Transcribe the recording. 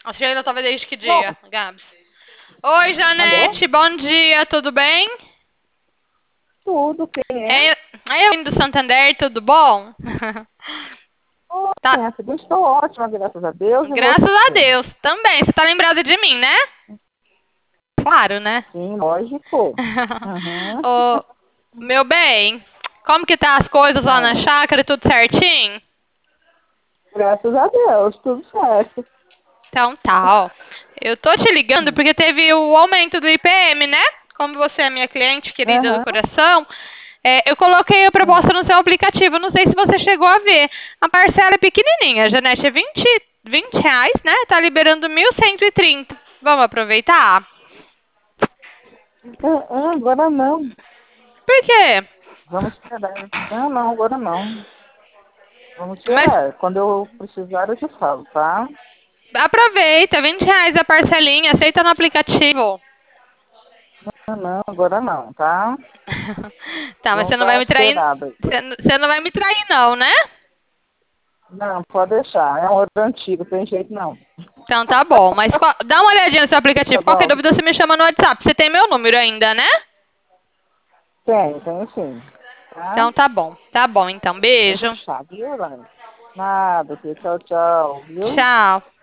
A Sheila tava desde que Bom, dia, Gabs? Oi, alô? Janete, bom dia, tudo bem? Tudo, quem é? É, eu do Santander, tudo bom? Oi, Tá, minha filha, estou ótima, graças a Deus, e graças a você? Deus, também. Você tá lembrada de mim, né? Claro, né? Sim, lógico. Uhum. Ô, meu bem, como que tá as coisas lá na Ah, chácara, tudo certinho? graças a Deus, tudo certo. Então tá, ó. Eu tô te ligando Hum. porque teve o aumento do IPM, né? Como você é minha cliente querida do Aham. coração, eu coloquei a Hum. proposta no seu aplicativo. Não sei se você chegou a ver. A parcela é pequenininha, Janete, é vinte reais, né? Tá liberando 1.130. Vamos aproveitar? Agora não. Por quê? Vamos esperar. Não, não, agora não. Vamos Mas esperar. Quando eu precisar, eu te falo, tá? aproveita, 20 reais a parcelinha, aceita no aplicativo. Não, não, agora não, tá? Tá, mas você Vamos não dar vai uma me trair. esperada. Você não vai me trair, não, né? Não, pode deixar. É um ouro antigo, tem jeito não. Então tá bom. Mas dá uma olhadinha no seu Tá aplicativo. Qualquer bom? dúvida você me chama no WhatsApp. Você tem meu número ainda, né? Tem sim. Tá? Então tá bom. Tá bom, então. Pode Beijo. deixar, viu, Laila? Nada, filho. Tchau, tchau, viu? Tchau.